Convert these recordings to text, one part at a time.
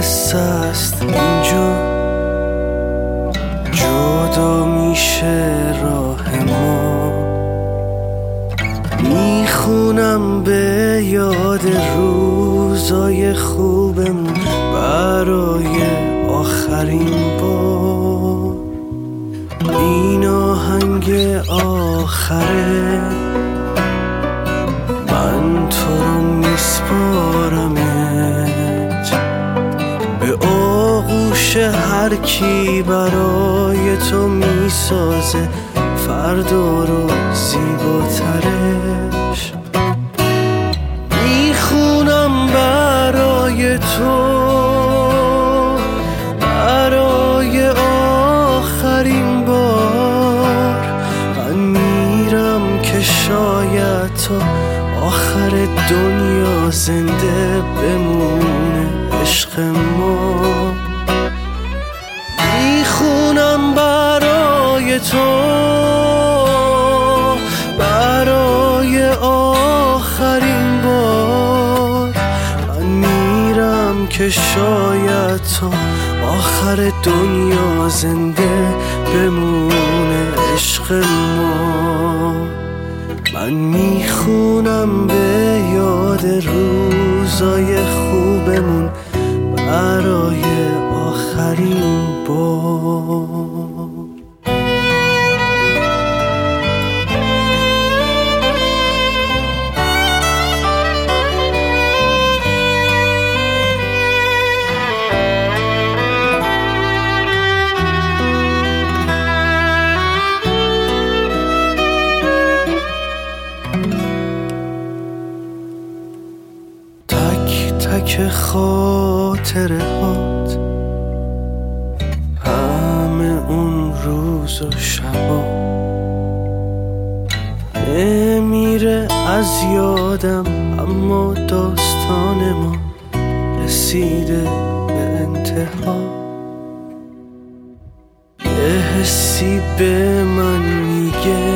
قصه است اینجا، جدا میشه راه ما. میخونم به یاد روزای خوبمون برای آخرین بار. این آهنگ آخره، من تو رو میسپارمت به آغوش هر کی برای تو میسازه فردا رو زیباترش. میخونم برای تو، برای آخرین بار. من میرم که شاید تا آخر دنیا زنده بمونه عشق ما. میخونم برای تو، برای آخرین بار. من میرم که شاید تا آخر دنیا زنده بمونه عشق ما. من میخونم به یاد روزای خوبمون برای آخرین بار. تک خاطره هات، همه اون روز و شبا نمیره از یادم، اما داستان ما رسیده به انتها. یه حسی به من میگه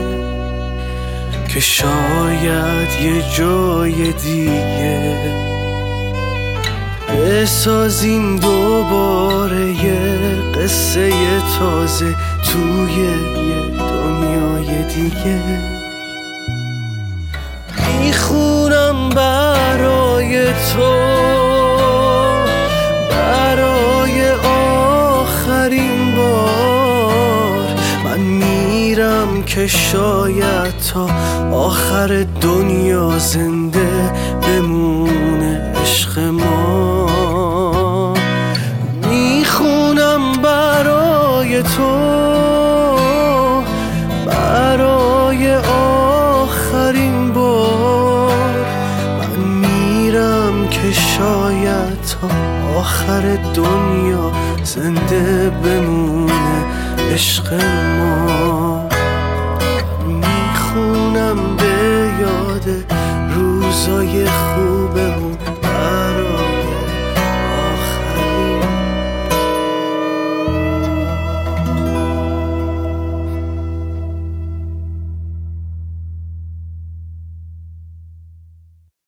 که شاید یه جای دیگه بسازیم دوباره یه قصه تازه توی یه دنیای دیگه. میخونم برای تو، برای آخرین بار. من میرم که شاید تا آخر دنیا زنده بمونه عشق ما. میخونم برای تو، برای آخرین بار. من میرم که شاید تا آخر دنیا زنده بمونه عشق ما. میخونم به یاد روزای خوب